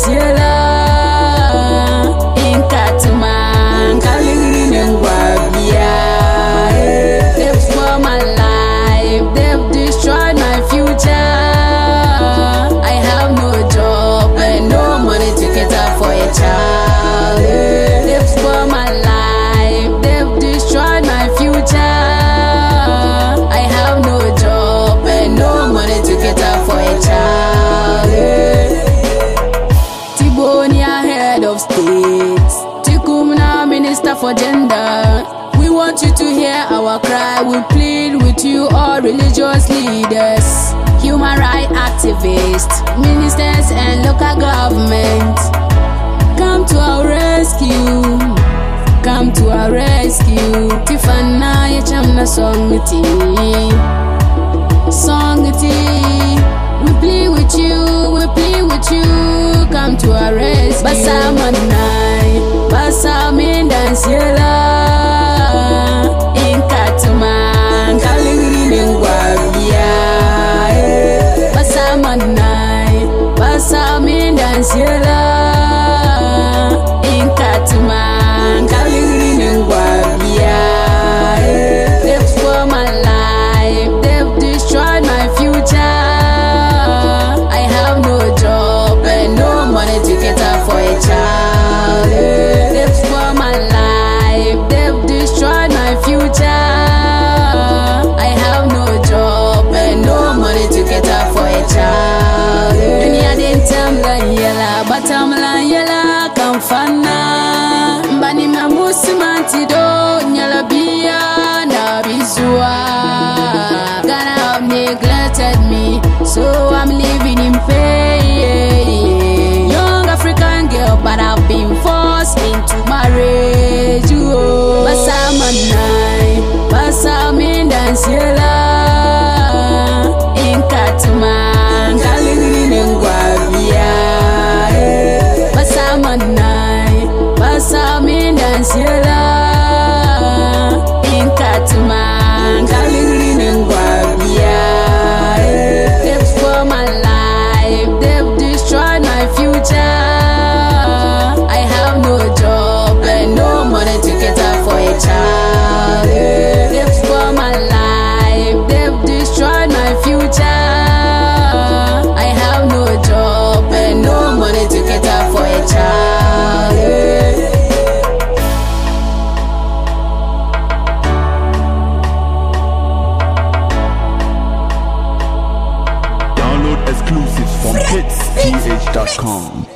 Siela in Kataman, Kalin and Wabia. They've spoiled my life, they've destroyed my future. I have no job and no money to get up for a child. They've spoiled my life, they've destroyed my future. I have no job and no money to get up for a child. Tibonia, head of state, Tikumna, minister for gender. We want you to hear our cry. We plead with you, all religious leaders, human rights activists, ministers and local government. Come to our rescue. Come to our rescue. Tifana yechamna songiti. Songiti. We plead with you, we plead with you. Come to our rescue. Basa manai, basa mindan siela. In Kataman, Kalin Wabia. Basa manai, basa mindan siela. In Kataman, Kalin Wabia. They've spoiled my life, they've destroyed my future. I have no job and no money to get up for a child. They've spoiled my life, they've destroyed my future. I have no job and no money to get up for a child. Dunia dintam yela, batam la yela kamfana. Mbani mamusimanti do nyala biya na bizua. Ghana have neglected me, so I'm living in pain. Young African girl, but I've been forced into marriage. Basa manai, basa mindan siela. In Kataman, Kalin Wabia. Basa manai, basa mindan siela. In Kataman, Kalin Wabia. They've spoiled my life, they've destroyed my future. I have no job and no money to get up for a child. They've spoiled my life, they've destroyed my future. I have no job and no money to get up for a child. Download exclusives from hitsgh.com.